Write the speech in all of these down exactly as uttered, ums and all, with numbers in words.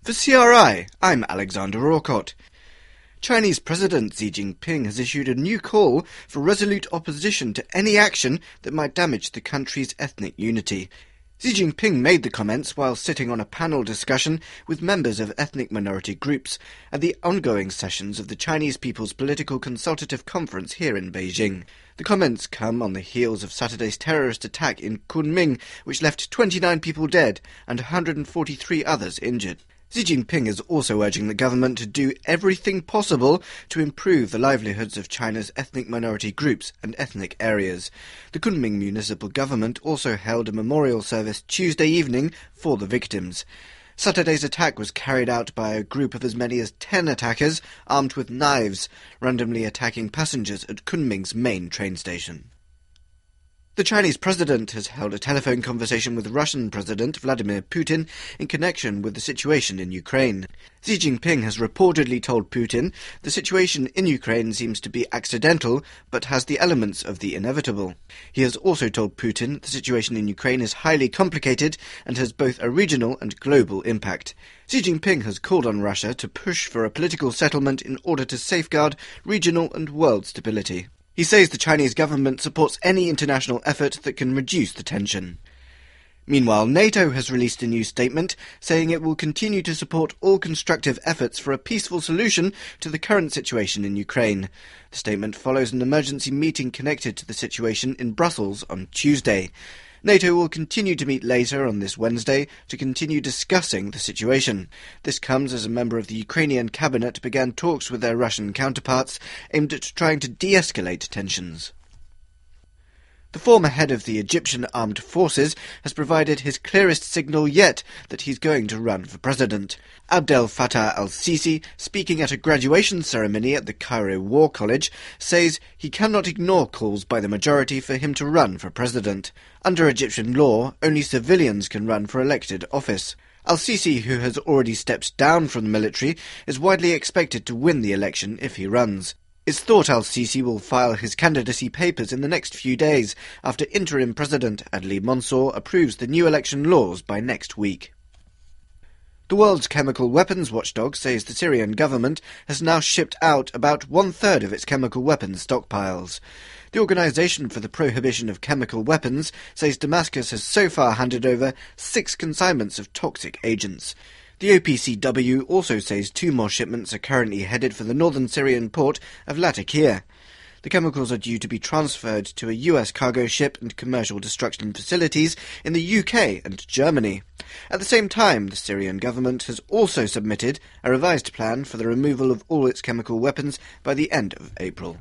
For C R I, I'm Alexander Orcott. Chinese President Xi Jinping has issued a new call for resolute opposition to any action that might damage the country's ethnic unity. Xi Jinping made the comments while sitting on a panel discussion with members of ethnic minority groups at the ongoing sessions of the Chinese People's Political Consultative Conference here in Beijing. The comments come on the heels of Saturday's terrorist attack in Kunming, which left twenty-nine people dead and one hundred forty-three others injured. Xi Jinping is also urging the government to do everything possible to improve the livelihoods of China's ethnic minority groups and ethnic areas. The Kunming municipal government also held a memorial service Tuesday evening for the victims. Saturday's attack was carried out by a group of as many as ten attackers armed with knives, randomly attacking passengers at Kunming's main train station. The Chinese president has held a telephone conversation with Russian President Vladimir Putin in connection with the situation in Ukraine. Xi Jinping has reportedly told Putin the situation in Ukraine seems to be accidental but has the elements of the inevitable. He has also told Putin the situation in Ukraine is highly complicated and has both a regional and global impact. Xi Jinping has called on Russia to push for a political settlement in order to safeguard regional and world stability. He says the Chinese government supports any international effort that can reduce the tension. Meanwhile, NATO has released a new statement saying it will continue to support all constructive efforts for a peaceful solution to the current situation in Ukraine. The statement follows an emergency meeting connected to the situation in Brussels on Tuesday. NATO will continue to meet later on this Wednesday to continue discussing the situation. This comes as a member of the Ukrainian cabinet began talks with their Russian counterparts aimed at trying to de-escalate tensions. The former head of the Egyptian armed forces has provided his clearest signal yet that he's going to run for president. Abdel Fattah al-Sisi, speaking at a graduation ceremony at the Cairo War College, says he cannot ignore calls by the majority for him to run for president. Under Egyptian law, only civilians can run for elected office. Al-Sisi, who has already stepped down from the military, is widely expected to win the election if he runs. It's thought al-Sisi will file his candidacy papers in the next few days after interim President Adli Mansour approves the new election laws by next week. The world's chemical weapons watchdog says the Syrian government has now shipped out about one-third of its chemical weapons stockpiles. The Organization for the Prohibition of Chemical Weapons says Damascus has so far handed over six consignments of toxic agents. The O P C W also says two more shipments are currently headed for the northern Syrian port of Latakia. The chemicals are due to be transferred to a U S cargo ship and commercial destruction facilities in the U K and Germany. At the same time, the Syrian government has also submitted a revised plan for the removal of all its chemical weapons by the end of April.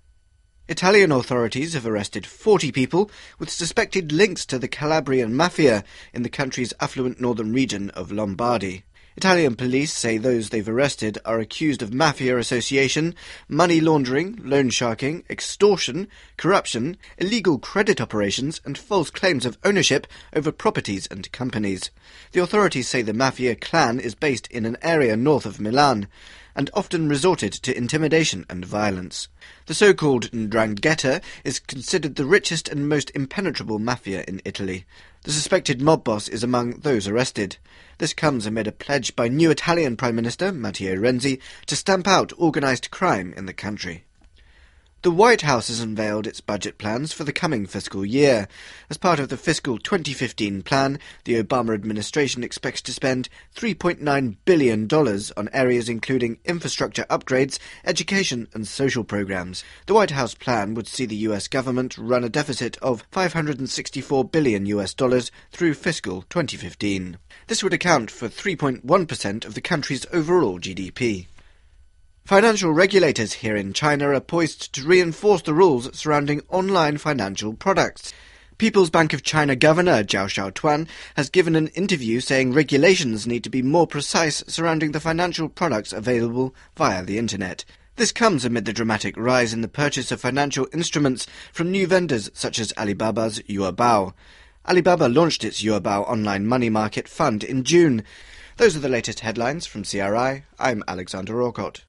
Italian authorities have arrested forty people with suspected links to the Calabrian mafia in the country's affluent northern region of Lombardy. Italian police say those they've arrested are accused of mafia association, money laundering, loan sharking, extortion, corruption, illegal credit operations and false claims of ownership over properties and companies. The authorities say the mafia clan is based in an area north of Milan and often resorted to intimidation and violence. The so-called 'Ndrangheta is considered the richest and most impenetrable mafia in Italy. The suspected mob boss is among those arrested. This comes amid a pledge by new Italian Prime Minister Matteo Renzi to stamp out organised crime in the country. The White House has unveiled its budget plans for the coming fiscal year. As part of the fiscal twenty fifteen plan, the Obama administration expects to spend three point nine billion dollars on areas including infrastructure upgrades, education and social programs. The White House plan would see the U S government run a deficit of five hundred sixty-four billion U S dollars through fiscal twenty fifteen. This would account for three point one percent of the country's overall G D P. Financial regulators here in China are poised to reinforce the rules surrounding online financial products. People's Bank of China Governor Zhao Xiaotuan has given an interview saying regulations need to be more precise surrounding the financial products available via the internet. This comes amid the dramatic rise in the purchase of financial instruments from new vendors such as Alibaba's Yuebao. Alibaba launched its Yuebao online money market fund in June. Those are the latest headlines from C R I. I'm Alexander Orcott.